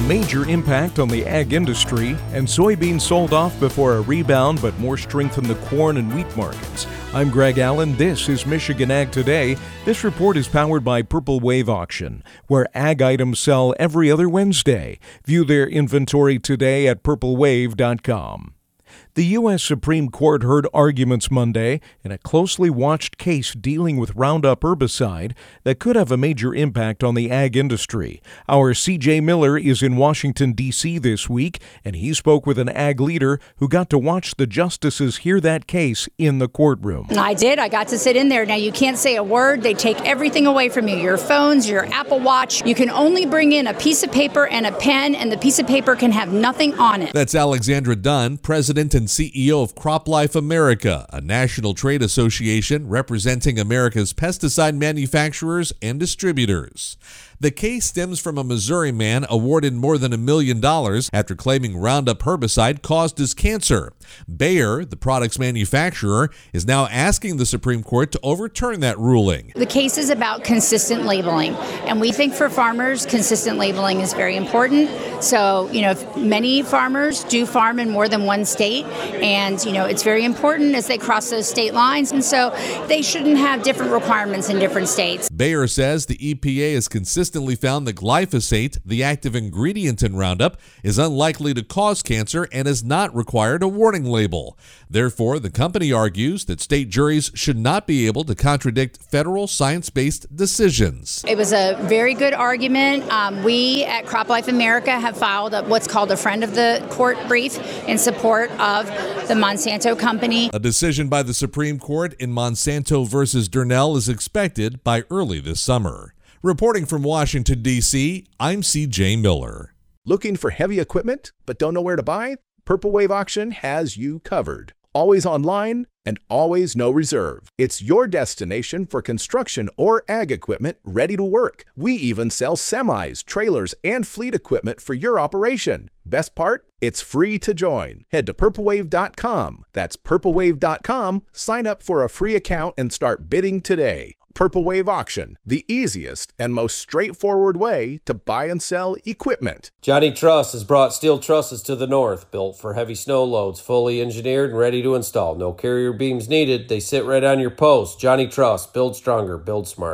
major impact on the ag industry, and soybeans sold off before a rebound, but more strength in the corn and wheat markets. I'm Greg Allen. This is Michigan Ag Today. This report is powered by Purple Wave Auction, where ag items sell every other Wednesday. View their inventory today at purplewave.com. The U.S. Supreme Court heard arguments Monday in a closely watched case dealing with Roundup herbicide that could have a major impact on the ag industry. Our C.J. Miller is in Washington, D.C. this week, and he spoke with an ag leader who got to watch the justices hear that case in the courtroom. I did. I got to sit in there. Now, you can't say a word. They take everything away from you, your phones, your Apple Watch. You can only bring in a piece of paper and a pen, and the piece of paper can have nothing on it. That's Alexandra Dunn, President and CEO of CropLife America, a national trade association representing America's pesticide manufacturers and distributors. The case stems from a Missouri man awarded more than $1 million after claiming Roundup herbicide caused his cancer. Bayer, the product's manufacturer, is now asking the Supreme Court to overturn that ruling. The case is about consistent labeling, and we think for farmers, consistent labeling is very important. So, if many farmers do farm in more than one state, and, it's very important as they cross those state lines, and so they shouldn't have different requirements in different states. Bayer says the EPA has consistently found that glyphosate, the active ingredient in Roundup, is unlikely to cause cancer and has not required a warning label. Therefore, the company argues that state juries should not be able to contradict federal science-based decisions. It was a very good argument. We at CropLife America have filed what's called a friend of the court brief in support of the Monsanto company. A decision by the Supreme Court in Monsanto versus Durnell is expected by early this summer. Reporting from Washington, D.C., I'm C.J. Miller. Looking for heavy equipment but don't know where to buy? Purple Wave Auction has you covered. Always online and always no reserve. It's your destination for construction or ag equipment ready to work. We even sell semis, trailers, and fleet equipment for your operation. Best part? It's free to join. Head to purplewave.com. That's purplewave.com. Sign up for a free account and start bidding today. Purple Wave Auction, the easiest and most straightforward way to buy and sell equipment. Johnny Truss has brought steel trusses to the north, built for heavy snow loads, fully engineered and ready to install. No carrier beams needed. They sit right on your post. Johnny Truss, build stronger, build smart.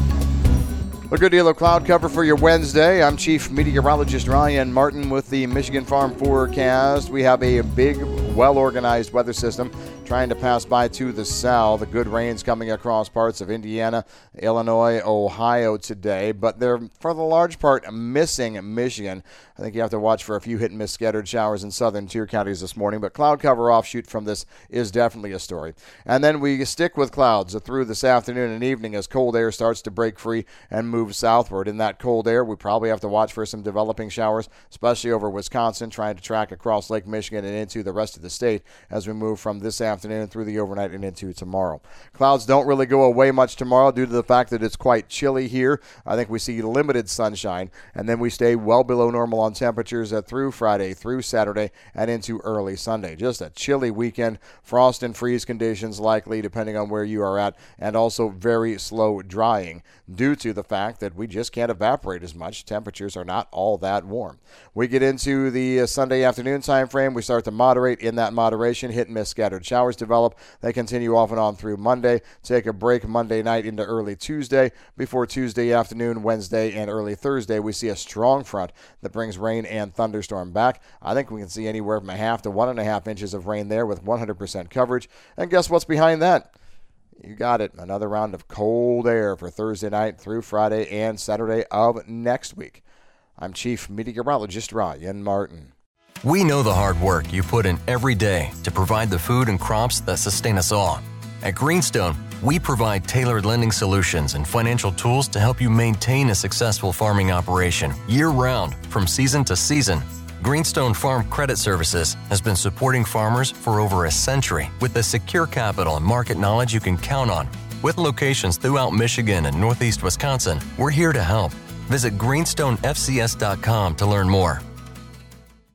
A good deal of cloud cover for your Wednesday. I'm Chief Meteorologist Ryan Martin with the Michigan Farm Forecast. We have a big, well-organized weather system trying to pass by to the south. The good rains coming across parts of Indiana, Illinois, Ohio today, but they're, for the large part, missing Michigan. I think you have to watch for a few hit-and-miss scattered showers in southern tier counties this morning, but cloud cover offshoot from this is definitely a story. And then we stick with clouds through this afternoon and evening as cold air starts to break free and move southward. In that cold air, we probably have to watch for some developing showers, especially over Wisconsin, trying to track across Lake Michigan and into the rest of the state as we move from this afternoon through the overnight and into tomorrow. Clouds don't really go away much tomorrow due to the fact that it's quite chilly here. I think we see limited sunshine, and then we stay well below normal on temperatures through Friday, through Saturday, and into early Sunday. Just a chilly weekend. Frost and freeze conditions likely depending on where you are at, and also very slow drying due to the fact that we just can't evaporate as much. Temperatures are not all that warm. We get into the Sunday afternoon time frame. We start to moderate. In that moderation, hit and miss scattered showers develop. They continue off and on through Monday. Take a break Monday night into early Tuesday. Before Tuesday afternoon, Wednesday, and early Thursday, we see a strong front that brings rain and thunderstorm back. I think we can see anywhere from 1/2 to 1.5 inches of rain there with 100% coverage. And guess what's behind that? You got it. Another round of cold air for Thursday night through Friday and Saturday of next week. I'm Chief Meteorologist Ryan Martin. We know the hard work you put in every day to provide the food and crops that sustain us all. At Greenstone, we provide tailored lending solutions and financial tools to help you maintain a successful farming operation year-round, from season to season. Greenstone Farm Credit Services has been supporting farmers for over a century with the secure capital and market knowledge you can count on. With locations throughout Michigan and Northeast Wisconsin, we're here to help. Visit greenstonefcs.com to learn more.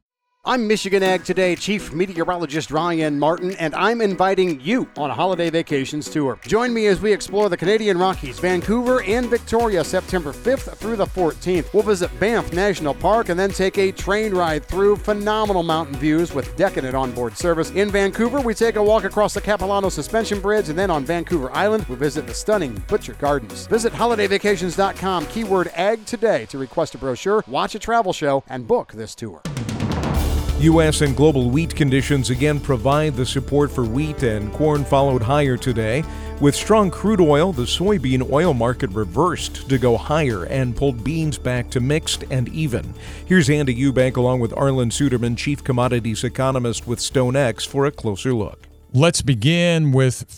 I'm Michigan Ag Today Chief Meteorologist Ryan Martin, and I'm inviting you on a holiday vacations tour. Join me as we explore the Canadian Rockies, Vancouver, and Victoria, September 5th through the 14th. We'll visit Banff National Park and then take a train ride through phenomenal mountain views with decadent onboard service. In Vancouver, we take a walk across the Capilano Suspension Bridge, and then on Vancouver Island, we visit the stunning Butcher Gardens. Visit holidayvacations.com, keyword Ag Today, to request a brochure, watch a travel show, and book this tour. U.S. and global wheat conditions again provide the support for wheat, and corn followed higher today. With strong crude oil, the soybean oil market reversed to go higher and pulled beans back to mixed and even. Here's Andy Eubank along with Arlen Suderman, Chief Commodities Economist with StoneX, for a closer look. Let's begin with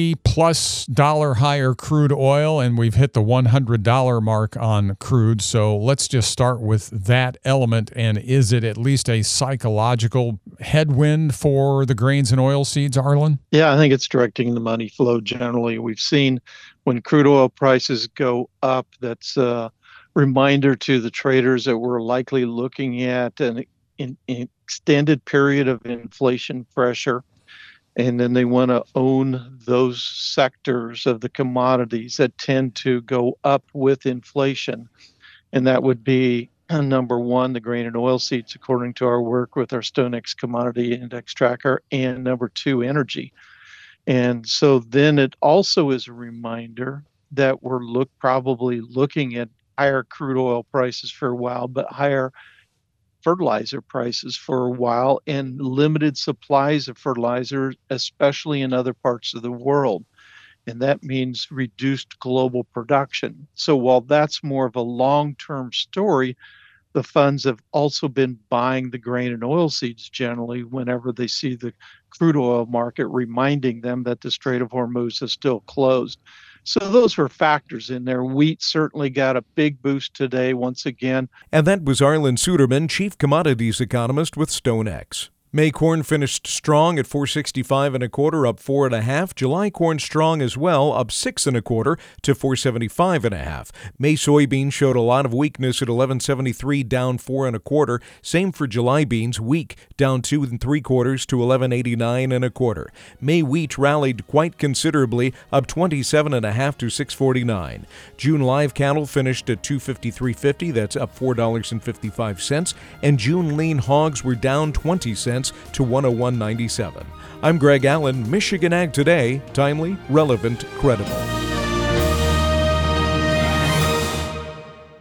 $3+ higher crude oil, and we've hit the $100 mark on crude. So let's just start with that element. And is it at least a psychological headwind for the grains and oilseeds, Arlen? Yeah, I think it's directing the money flow generally. We've seen when crude oil prices go up, that's a reminder to the traders that we're likely looking at an extended period of inflation pressure. And then they want to own those sectors of the commodities that tend to go up with inflation. And that would be, number one, the grain and oilseeds, according to our work with our StoneX Commodity Index Tracker, and number two, energy. And so then it also is a reminder that we're probably looking at higher crude oil prices for a while, but higher fertilizer prices for a while, and limited supplies of fertilizer, especially in other parts of the world. And that means reduced global production. So while that's more of a long-term story, the funds have also been buying the grain and oilseeds generally whenever they see the crude oil market reminding them that the Strait of Hormuz is still closed. So those were factors in there. Wheat certainly got a big boost today once again. And that was Arlen Suderman, Chief Commodities Economist with StoneX. May corn finished strong at $4.65 1/4, up 4 1/2. July corn strong as well, up 6 1/4 to $4.75 1/2. May soybeans showed a lot of weakness at $11.73, down 4 1/4. Same for July beans, weak, down 2 3/4 to $11.89 1/4. May wheat rallied quite considerably, up 27 1/2 to $6.49. June live cattle finished at $253.50, that's up $4.55, and June lean hogs were down 20 cents to $101.97. I'm Greg Allen, Michigan Ag Today, timely, relevant, credible.